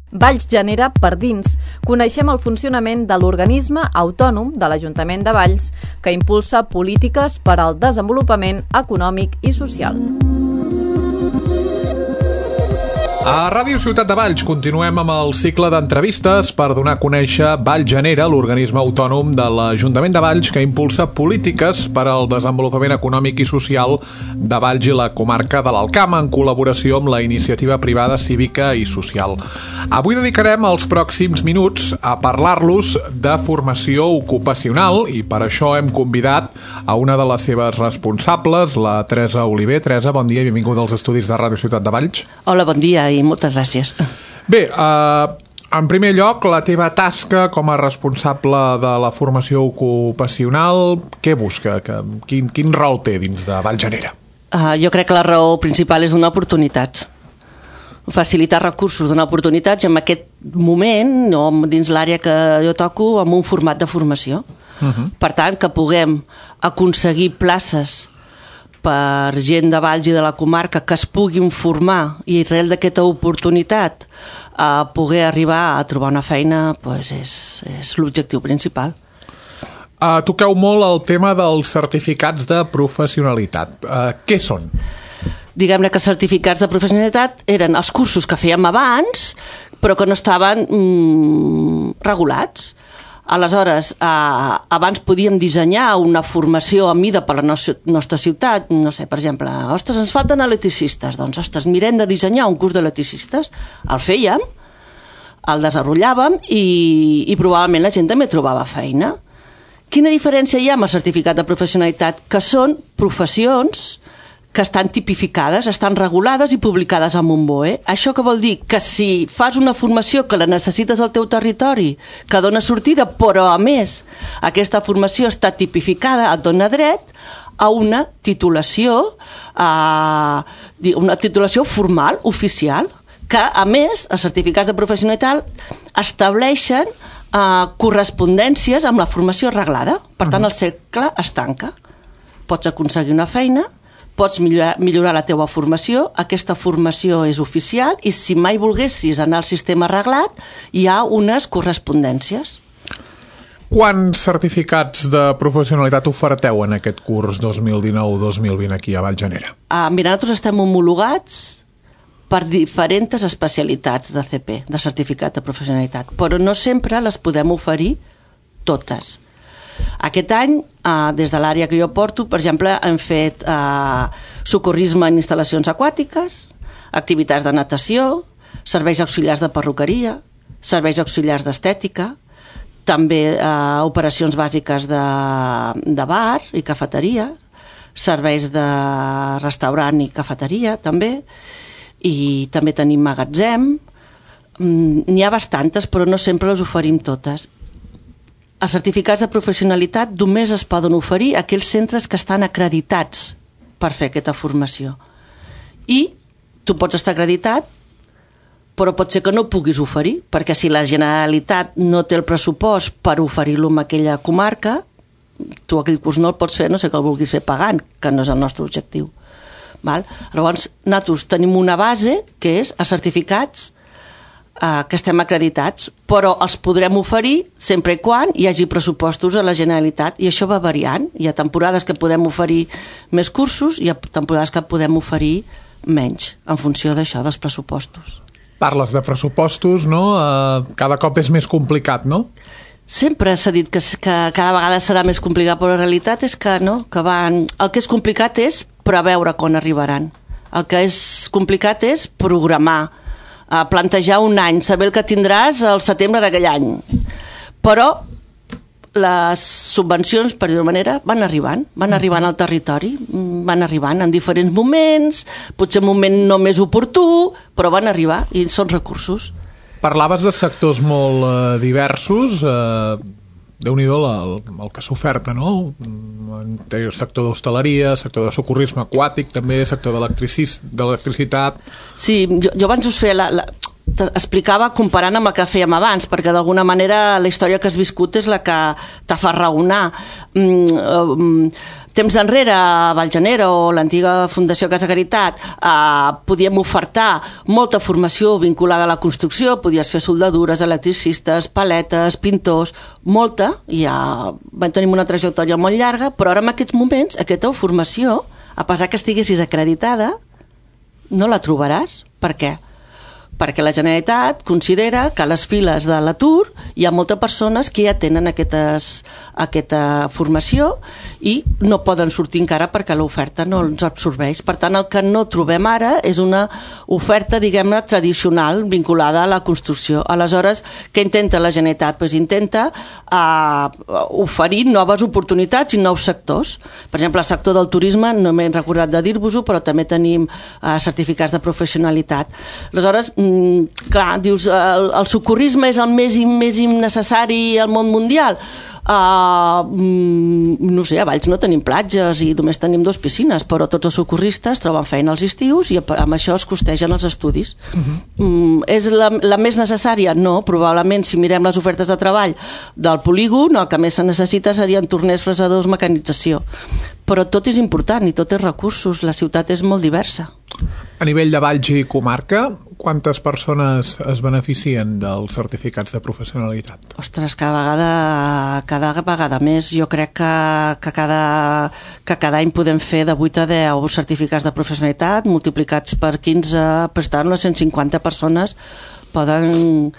Valls genera per dins. Coneixem el funcionament de l'organisme autònom de l'Ajuntament de Valls que impulsa polítiques per al desenvolupament econòmic i social. A Ràdio Ciutat de Valls continuem amb el cicle d'entrevistes per donar a conèixer Valls Genera, l'organisme autònom de l'Ajuntament de Valls que impulsa polítiques per al desenvolupament econòmic i social de Valls i la comarca de l'Alt Camp en col·laboració amb la iniciativa privada cívica i social. Avui dedicarem els pròxims minuts a parlar-los de formació ocupacional i per això hem convidat a una de les seves responsables, la Teresa Oliver. Teresa, bon dia i benvinguda als estudis de Ràdio Ciutat de Valls. Hola, bon dia i moltes gràcies. Bé, en primer lloc, la teva tasca com a responsable de la formació ocupacional, què busca? Quin rol té dins de Valls Genera? Jo crec que la raó principal és donar oportunitats. Facilitar recursos, donar oportunitats i en aquest moment, dins l'àrea que jo toco, amb un format de formació. Per tant, que puguem aconseguir places per gent de Valls i de la comarca que es puguin formar i arrel d'aquesta oportunitat poder arribar a trobar una feina és l'objectiu principal. Toqueu molt el tema dels certificats de professionalitat. Què són? Diguem-ne que certificats de professionalitat eren els cursos que fèiem abans però que no estaven regulats. Aleshores, abans podíem dissenyar una formació a mida per la nostra ciutat, no sé, per exemple, ens falten electricistes, doncs, mirem de dissenyar un curs d'electricistes. El fèiem, el desenvolupàvem i probablement la gent també trobava feina. Quina diferència hi ha amb el certificat de professionalitat? Que són professions que estan tipificades, estan regulades i publicades amb un BOE. Això què vol dir? Que si fas una formació que la necessites al teu territori, que dona sortida, però a més aquesta formació està tipificada, et dona dret a una titulació formal, oficial, que a més els certificats de professionalitat estableixen correspondències amb la formació reglada. Per tant, el cercle es tanca. Pots aconseguir una feina, pots millorar la teva formació, aquesta formació és oficial i si mai volguessis anar al sistema reglat hi ha unes correspondències. Quants certificats de professionalitat oferteu en aquest curs 2019-2020 aquí a Valls Genera? Mira, nosaltres estem homologats per diferents especialitats de CP, de certificat de professionalitat, però no sempre les podem oferir totes. Aquest any, des de l'àrea que jo porto, per exemple, hem fet socorrisme en instal·lacions aquàtiques, activitats de natació, serveis auxiliars de perruqueria, serveis auxiliars d'estètica, també operacions bàsiques de bar i cafeteria, serveis de restaurant i cafeteria, també, i també tenim magatzem. N'hi ha bastantes, però no sempre les oferim totes. Els certificats de professionalitat només es poden oferir a aquells centres que estan acreditats per fer aquesta formació. I tu pots estar acreditat, però pot ser que no ho puguis oferir, perquè si la Generalitat no té el pressupost per oferir-lo en aquella comarca, tu aquell curs no el pots fer, no sé que el vulguis fer pagant, que no és el nostre objectiu. Llavors, nosaltres tenim una base que és els certificats que estem acreditats, però els podrem oferir sempre i quan hi hagi pressupostos a la Generalitat, i això va variant. Hi ha temporades que podem oferir més cursos i hi ha temporades que podem oferir menys, en funció d'això, dels pressupostos. Parles de pressupostos, no? Cada cop és més complicat, no? Sempre s'ha dit que cada vegada serà més complicat, però la realitat és que no, que van... El que és complicat és preveure quan arribaran. El que és complicat és programar, plantejar un any, saber el que tindràs al setembre d'aquell any. Però les subvencions, per dir-ho manera, van arribant al territori, van arribant en diferents moments, potser un moment no més oportú, però van arribar i són recursos. Parlaves de sectors molt diversos, Déu-n'hi-do el que s'oferta, no? El sector d'hostaleria, sector de socorrisme aquàtic, també sector d'electricitat... Sí, jo abans us feia explicava comparant amb el que fèiem abans, perquè d'alguna manera la història que has viscut és la que te fa raonar. Temps enrere, a Valjanera o l'antiga Fundació Casa Caritat, podíem ofertar molta formació vinculada a la construcció, podies fer soldadures, electricistes, paletes, pintors, molta, i ja vam tenir una trajectòria molt llarga, però ara en aquests moments aquesta formació, a pesar que estiguessis acreditada, no la trobaràs. Per què? Perquè la Generalitat considera que a les files de l'atur hi ha moltes persones que ja tenen aquesta formació i no poden sortir encara perquè l'oferta no els absorbeix. Per tant, el que no trobem ara és una oferta, diguem-ne, tradicional vinculada a la construcció. Aleshores, què intenta la Generalitat? Pues intenta oferir noves oportunitats i nous sectors. Per exemple, el sector del turisme, no m'he recordat de dir-vos-ho, però també tenim certificats de professionalitat. Aleshores, clar, dius, el socorrisme és el més necessari al món mundial. No sé, a Valls no tenim platges i només tenim 2 piscines, però tots els socorristes troben feina als estius i amb això es costegen els estudis. És la més necessària? No, probablement si mirem les ofertes de treball del polígon, el que més se necessita serien torners, fresadors, mecanització. Però tot és important i tot és recursos, la ciutat és molt diversa. A nivell de Valls i comarca, quantes persones es beneficien dels certificats de professionalitat? Ostres, cada vegada més. Jo crec que cada any podem fer de 8 a 10 certificats de professionalitat, multiplicats per 15, per estar unes 150 persones poden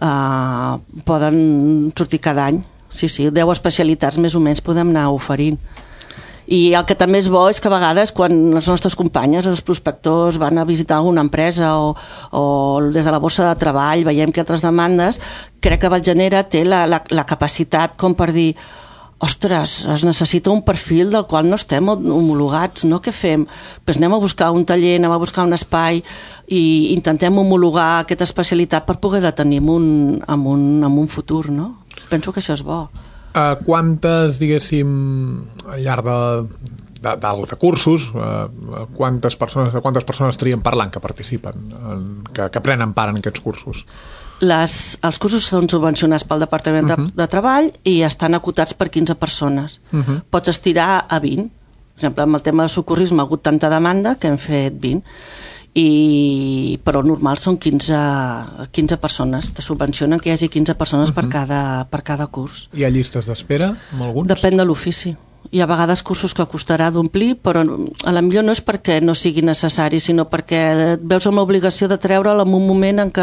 sortir cada any. Sí, 10 especialitats més o menys podem anar oferint. I el que també és bo és que a vegades quan les nostres companyes, els prospectors, van a visitar alguna empresa o des de la borsa de treball veiem que altres demandes, crec que Valjanera té la capacitat com per dir ostres, es necessita un perfil del qual no estem homologats, no? Què fem? Pues anem a buscar un taller, anem a buscar un espai i intentem homologar aquesta especialitat per poder-la tenir en un futur, no? Penso que això és bo. Quantes, diguéssim, al llarg de cursos, quantes persones trien parlant que participen, que prenen part en aquests cursos? Els cursos són subvencionats pel Departament de Treball i estan acotats per 15 persones. Pots estirar a 20. Per exemple, amb el tema de socorrisme ha hagut tanta demanda que hem fet 20. Però normal són 15 persones. Te subvencionen que hi hagi 15 persones per cada curs. Hi ha llistes d'espera amb alguns? Depèn de l'ofici. Hi ha a vegades cursos que costarà d'omplir, però a la millor no és perquè no sigui necessari, sinó perquè et veus amb l'obligació de treure'l en un moment en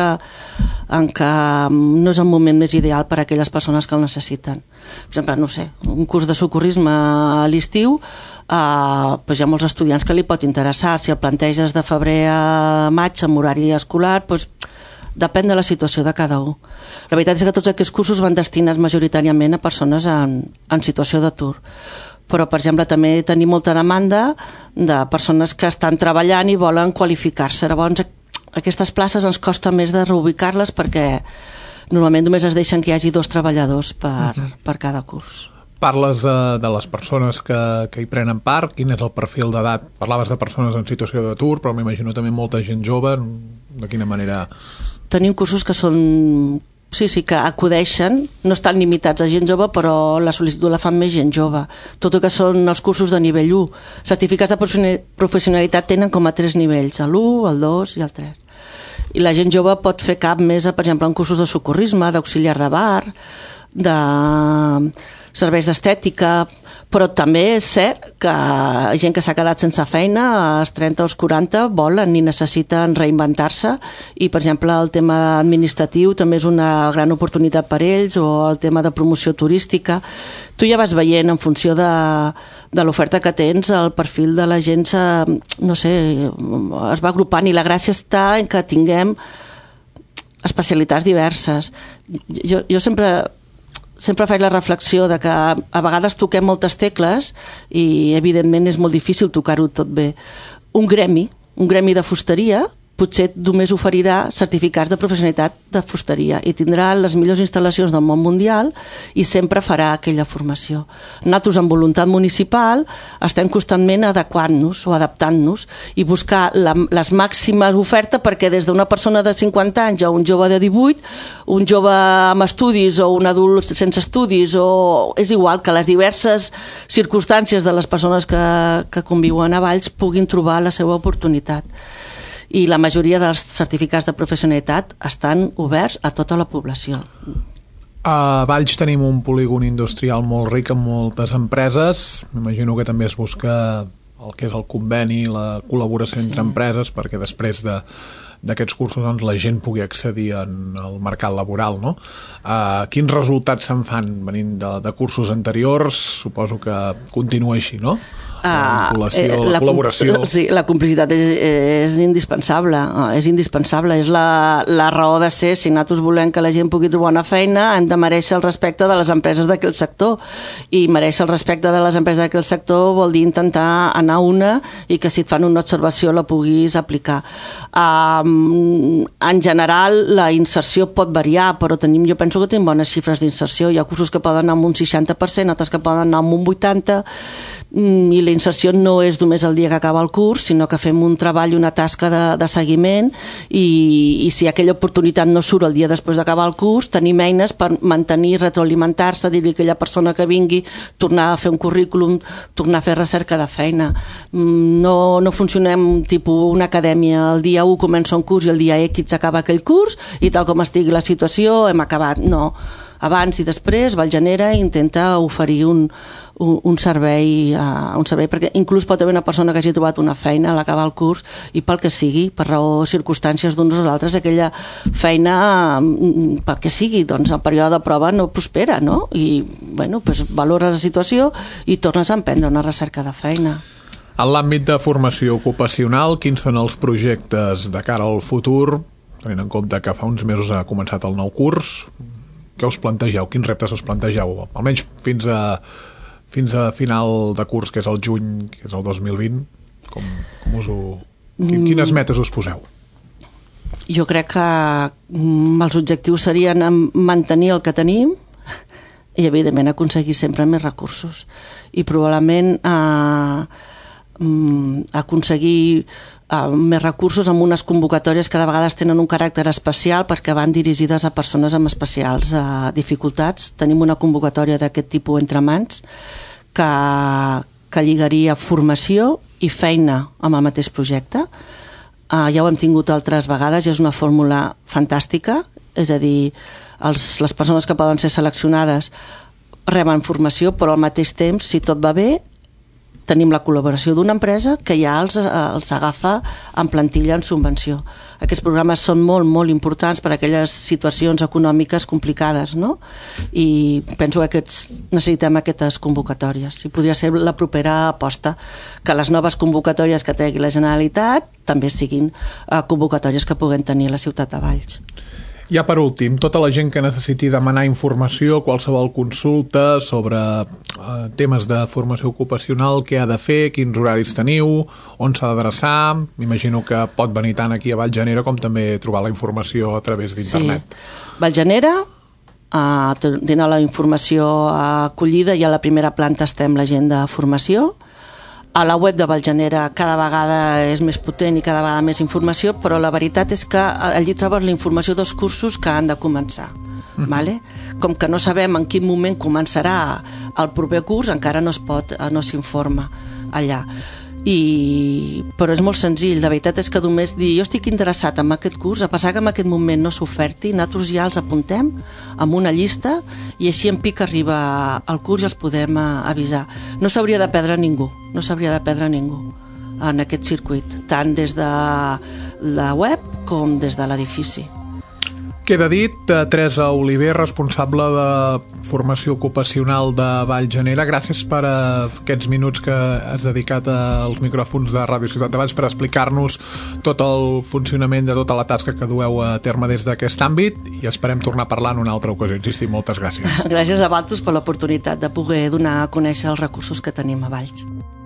què no és el moment més ideal per a aquelles persones que el necessiten. Per exemple, no sé, un curs de socorrisme a l'estiu, doncs hi ha molts estudiants que li pot interessar. Si el planteges de febrer a maig amb horari escolar, doncs depèn de la situació de cada un. La veritat és que tots aquests cursos van destinats majoritàriament a persones en situació d'atur. Però, per exemple, també tenim molta demanda de persones que estan treballant i volen qualificar-se. Llavors, aquestes places ens costa més de reubicar-les perquè normalment només es deixen que hi hagi 2 treballadors per cada curs. Parles de les persones que hi prenen part. Quin és el perfil d'edat? Parlaves de persones en situació d'atur, però m'imagino també molta gent jove. De quina manera? Tenim cursos que són... Sí, que acudeixen, no estan limitats a gent jove, però la sol·licitud la fan més gent jove. Tot el que són els cursos de nivell 1. Certificats de professionalitat tenen com a 3 nivells, l'1, el 2 i el 3. I la gent jove pot fer cap més, per exemple, en cursos de socorrisme, d'auxiliar de bar, de serveis d'estètica, però també és cert que gent que s'ha quedat sense feina als 30 o als 40 volen i necessiten reinventar-se i, per exemple, el tema administratiu també és una gran oportunitat per ells, o el tema de promoció turística. Tu ja vas veient en funció de l'oferta que tens, el perfil de la gent no sé, es va agrupant, i la gràcia està en que tinguem especialitats diverses. Jo sempre faig la reflexió de que a vegades toquem moltes tecles i evidentment és molt difícil tocar-ho tot bé. Un gremi de fusteria potser només oferirà certificats de professionalitat de fusteria i tindrà les millors instal·lacions del món mundial i sempre farà aquella formació. Nosaltres, amb voluntat municipal, estem constantment adequant-nos o adaptant-nos i buscar les màximes ofertes perquè des d'una persona de 50 anys a un jove de 18, un jove amb estudis o un adult sense estudis, o és igual, que les diverses circumstàncies de les persones que conviuen a Valls puguin trobar la seva oportunitat. I la majoria dels certificats de professionalitat estan oberts a tota la població. A Valls tenim un polígon industrial molt ric amb moltes empreses. M'imagino que també es busca el que és el conveni, la col·laboració entre empreses, perquè després d'aquests cursos doncs, la gent pugui accedir al mercat laboral, no? Quins resultats se'n fan venint de cursos anteriors? Suposo que continua així, no? La col·laboració. Sí, la complicitat és indispensable. És indispensable, és la raó de ser. Si nosaltres volem que la gent pugui trobar una feina, hem de mereixer el respecte de les empreses d'aquell sector. I mereixer el respecte de les empreses d'aquell sector vol dir intentar anar a una i que si et fan una observació la puguis aplicar. En general, la inserció pot variar, però jo penso que tenim bones xifres d'inserció. Hi ha cursos que poden anar amb un 60%, altres que poden anar amb un 80%, i la inserció no és només el dia que acaba el curs, sinó que fem un treball, una tasca de seguiment, i si aquella oportunitat no surt el dia després d'acabar el curs, tenim eines per mantenir, retroalimentar-se, dir-li a aquella persona que vingui, tornar a fer un currículum, tornar a fer recerca de feina. No funcionem tipus una acadèmia, el dia 1 comença un curs i el dia X acaba aquell curs, i tal com estigui la situació hem acabat. No, abans i després Valgenera intenta oferir un servei, perquè inclús pot haver una persona que hagi trobat una feina a l'acabar el curs i pel que sigui, per raó circumstàncies d'uns o altres, aquella feina, pel que sigui, doncs el període de prova no prospera, no? I, bueno, doncs valores la situació i tornes a emprendre una recerca de feina. En l'àmbit de formació ocupacional, quins són els projectes de cara al futur, tenint en compte que fa uns mesos ha començat el nou curs? Què us plantegeu? Quins reptes us plantegeu? Almenys fins a final de curs, que és el juny, que és el 2020, quines metes us poseu? Jo crec que els objectius serien mantenir el que tenim i, evidentment, aconseguir sempre més recursos. I probablement aconseguir més recursos amb unes convocatòries que de vegades tenen un caràcter especial perquè van dirigides a persones amb especials dificultats. Tenim una convocatòria d'aquest tipus entre mans que lligaria formació i feina amb el mateix projecte. Ja ho hem tingut altres vegades i és una fórmula fantàstica, és a dir, les persones que poden ser seleccionades reben formació, però al mateix temps, si tot va bé, tenim la col·laboració d'una empresa que ja els agafa en plantilla en subvenció. Aquests programes són molt, molt importants per a aquelles situacions econòmiques complicades, no? I penso que necessitem aquestes convocatòries. I podria ser la propera aposta, que les noves convocatòries que tregui la Generalitat també siguin convocatòries que puguem tenir a la ciutat de Valls. Ja per últim, tota la gent que necessiti demanar informació, qualsevol consulta sobre temes de formació ocupacional, què ha de fer, quins horaris teniu, on s'ha d'adreçar, m'imagino que pot venir tant aquí a Valgenera com també trobar la informació a través d'internet. Sí. Valgenera, tenen la informació acollida i a la primera planta estem la gent de formació. A la web de Valgenera cada vegada és més potent i cada vegada més informació, però la veritat és que allí trobes la informació dels cursos que han de començar. Vale? Com que no sabem en quin moment començarà el proper curs, encara no s'informa allà. Però és molt senzill, la veritat és que només dir jo estic interessat en aquest curs, a passar que en aquest moment no s'oferti, nosaltres ja els apuntem amb una llista i així en pic arriba el curs i els podem avisar. No s'hauria de perdre ningú, en aquest circuit, tant des de la web com des de l'edifici. Queda dit, Teresa Oliver, responsable de formació ocupacional de Valgenera. Gràcies per aquests minuts que has dedicat als micròfons de Ràdio Ciutat de Valls per explicar-nos tot el funcionament de tota la tasca que dueu a terme des d'aquest àmbit i esperem tornar a parlar en una altra ocasió. Insistim, moltes gràcies. Gràcies a vosaltres per l'oportunitat de poder donar a conèixer els recursos que tenim a Valls.